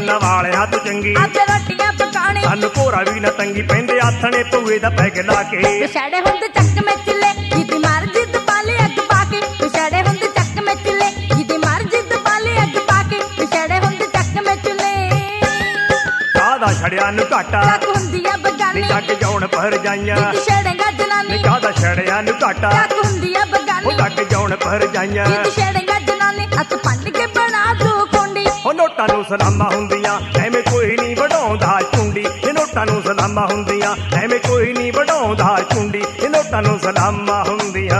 ਜਵਾਨਾਂ ਵਾਲਿਆਂ ਤੋਂ ਚੰਗੀ ਅੱਜ ਰੋਟੀਆਂ ਪਕਾਣੇ ਸਾਨੂੰ ਭੋਰਾ ਵੀ ਨਾ ਤੰਗੀ ਪੈਂਦੇ ਆਥਣੇ ਭੂਏ ਦਾ ਪੈਗ ਲਾ ਕੇ ਪਿਛਾੜੇ ਹੁੰਦੇ ਚੱਕ ਮੈਂ ਚੁੱਲੇ ਜਿੱਦੀ ਮਾਰ ਜਿੱਦ ਪਾਲੇ ਅੱਗ ਪਾ ਕੇ ਪਿਛਾੜੇ ਹੁੰਦੇ ਚੱਕ ਮੈਂ ਚੁੱਲੇ ਜਿੱਦੀ ਮਾਰ ਜਿੱਦ ਪਾਲੇ ਅੱਗ ਪਾ ਕੇ ਪਿਛਾੜੇ ਹੁੰਦੇ ਚੱਕ ਮੈਂ ਚੁੱਲੇ ਕਾਹਦਾ ਛੜਿਆ ਨੂੰ ਘਾਟਾ ਚੱਕ ਹੁੰਦੀ ਆ ਬਗਾਨੀ ਨੀ ਜੱਗ ਜਾਉਣ ਪਰ ਜਾਈਆਂ ਜਿੱਦ ਛੜੇਗਾ ਜਨਾਨੀ ਨੀ ਕਾਹਦਾ ਛੜਿਆ ਨੂੰ ਘਾਟਾ ਚੱਕ ਹੁੰਦੀ ਆ ਬਗਾਨੀ ਉਹ ਜੱਗ ਜਾਉਣ ਪਰ ਜਾਈਆਂ ਜਿੱਦ ਛੜੇਗਾ ਜਨਾਨੀ ਹੱਥ ਪੰਡ ਕੇ ਬਣਾ ਦੂ ਕੁੰਡੀ ਉਹ ਨੋਟਾਂ ਨੂੰ ਸਲਾਮਾਂ ਹੁੰਦੀਆਂ ਐਵੇਂ ਕੋਈ ਨਹੀਂ ਵਢਾਉਂਦਾ ਚੁੰਡੀ ਇਹ ਨੋਟਾਂ ਨੂੰ ਸਲਾਮਾਂ ਹੁੰਦੀਆਂ ਐਵੇਂ ਕੋਈ ਨਹੀਂ ਵਢਾਉਂਦਾ ਚੁੰਡੀ ਇਹ ਨੋਟਾਂ ਨੂੰ ਸਲਾਮਾਂ ਹੁੰਦੀਆਂ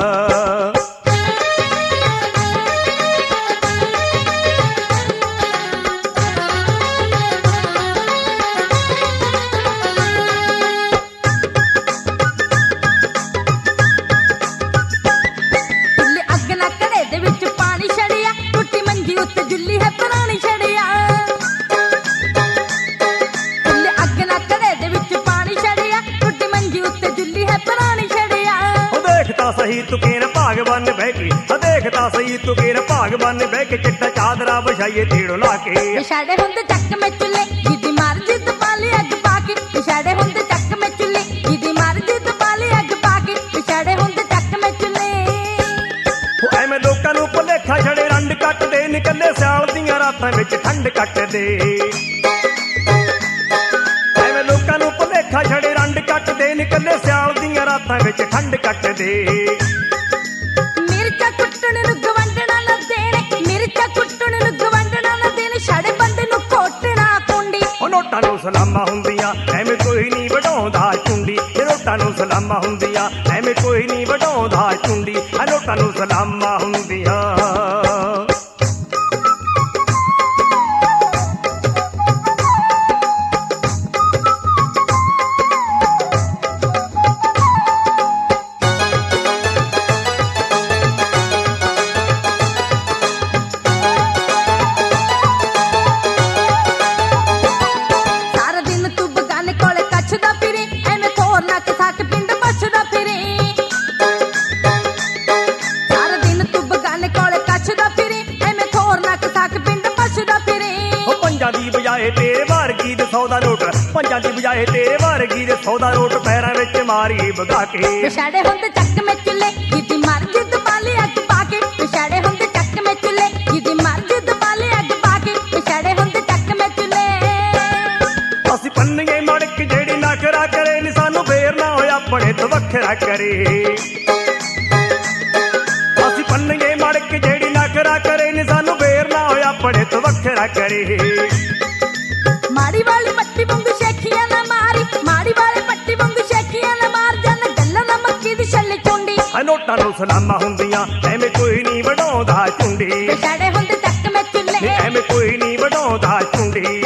ਸਹੀ ਤੁਕੇਰ ਭਾਗਵਾਨ ਬਹਿ ਕੇ ਦੇਖਦਾ ਸਹੀ ਤੁਕੇਰ ਭਾਗਵਾਨ ਬਹਿ ਕੇ ਚਿੱਟਾ ਚਾਦਰਾ ਵਿਛਾਈਏ ਢੇੜੋਂ ਲਾ ਕੇ ਪਿਛਾੜੇ ਹੁੰਦੇ ਚੱਕ ਮੈਂ ਚੁੱਲੇ ਜਿੱਦੀ ਮਾਰ ਜਿੱਦ ਪਾਲੇ ਅੱਗ ਪਾ ਕੇ ਪਿਛਾੜੇ ਹੁੰਦੇ ਚੱਕ ਮੈਂ ਚੁੱਲੇ ਜਿੱਦੀ ਮਾਰ ਜਿੱਦ ਪਾਲੇ ਅੱਗ ਪਾ ਕੇ ਪਿਛਾੜੇ ਹੁੰਦੇ ਚੱਕ ਮੈਂ ਚੁੱਲੇ ਉਹ ਐਵੇਂ ਲੋਕਾਂ ਨੂੰ ਭੁਲੇਖਾ ਛੜੇ ਰੰਡ ਕੱਟਦੇ ਨਿਕਲੇ ਸਿਆਲ ਦੀਆਂ ਰਾਤਾਂ ਵਿੱਚ ਠੰਡ ਕੱਟਦੇ ਐਵੇਂ ਲੋਕਾਂ ਨੂੰ ਭੁਲੇਖਾ ਛੜੇ ਰੰਡ ਕੱਟਦੇ ਨਿਕਲੇ ਸਿਆਲ ਦੀਆਂ ਰਾਤਾਂ ਵਿੱਚ ਠੰਡ ਕੱਟਦੇ ਮਿਰਚਾਂ ਕੁੱਟਣ ਨੂੰ ਗਵੰਡਣਾ ਨਾ ਦੇਣ ਮਿਰਚਾਂ ਕੁੱਟਣ ਨੂੰ ਗਵੰਡਣਾ ਨਾ ਦੇਣ ਛੜੇ ਬੰਦੇ ਨੂੰ ਕੋਟਣਾ ਕੁੰਡੀ ਉਹ ਨੋਟਾਂ ਨੂੰ ਸਲਾਮਾਂ ਹੁੰਦੀਆਂ ਐਵੇਂ ਕੋਈ ਨਹੀਂ ਵਢਾਉਂਦਾ ਚੁੰਡੀ ਇਹ ਨੋਟਾਂ ਨੂੰ ਸਲਾਮਾਂ ਹੁੰਦੀਆਂ ਐਵੇਂ ਕੋਈ ਨਹੀਂ ਵਢਾਉਂਦਾ ਚੁੰਡੀ ਇਹ ਨੋਟਾਂ ਨੂੰ ਸਲਾਮਾਂ ਹੁੰਦੀਆਂ ਬਜਾਏ ਤੇਰੇ ਵਰਗੀ ਦੇ 100 ਦਾ ਨੋਟ ਪੰਜਾਂ ਦੀ ਬਜਾਏ ਤੇਰੇ ਵਰਗੀ ਦੇ 100 ਦਾ ਨੋਟ ਪੈਰਾਂ ਵਿੱਚ ਮਾਰੀ ਭਗਾ ਕੇ ਪਿਛਾੜੇ ਹੁੰਦੇ ਚੱਕ ਮੈਂ ਚੁੱਲੇ ਜਿੱਦੀ ਮਾਰ ਜਿੱਦ ਪਾਲੇ ਅੱਗ ਪਾ ਕੇ ਪਿਛਾੜੇ ਹੁੰਦੇ ਚੱਕ ਮੈਂ ਚੁੱਲੇ ਜਿੱਦੀ ਮਾਰ ਜਿੱਦ ਪਾਲੇ ਅੱਗ ਪਾ ਕੇ ਪਿਛਾੜੇ ਹੁੰਦੇ ਚੱਕ ਮੈਂ ਚੁੱਲੇ ਅਸੀਂ ਪੰਨਗੇ ਮੜਕ ਜਿਹੜੀ ਨਖਰਾ ਕਰੇ ਨੀ ਸਾਨੂੰ ਫੇਰ ਨਾ ਹੋਇਆ ਆਪਣੇ ਤੋਂ ਵੱਖਰਾ ਕਰੇ ਅਸੀਂ ਪੰਨਗੇ ਮੜਕ ਜਿਹੜੀ ਨਖਰਾ ਕਰੇ ਨੀ ਸਾਨੂੰ ਫੇਰ ਨਾ ਹੋਇਆ ਆਪਣੇ ਤੋਂ ਵੱਖਰਾ ਕਰੇ ਮਾੜੀ ਵਾਲੀ ਪੱਟੀ ਵਾਂਗੂ ਸ਼ੇਖੀਆਂ ਨਾ ਮਾਰੀ ਮਾੜੀ ਵਾਲੀ ਪੱਟੀ ਵਾਂਗੂ ਸ਼ੇਖੀਆਂ ਨਾ ਮਾਰ ਜਨ ਗੱਲਾਂ ਨਾ ਮੱਕੀ ਦੀ ਛੱਲੇ ਚੁੰਡੀ ਆ ਨੋਟਾਂ ਨੂੰ ਸਲਾਮਾਂ ਹੁੰਦੀਆਂ ਐਵੇਂ ਕੋਈ ਨਹੀਂ ਵਢਾਉਂਦਾ ਚੁੰਡੀ ਪਿਛਾੜੇ ਹੁੰਦੇ ਚੱਕ ਮੈਂ ਚੁੱਲੇ ਐਵੇਂ ਕੋਈ ਨਹੀਂ ਵਢਾਉਂਦਾ ਚੁੰਡੀ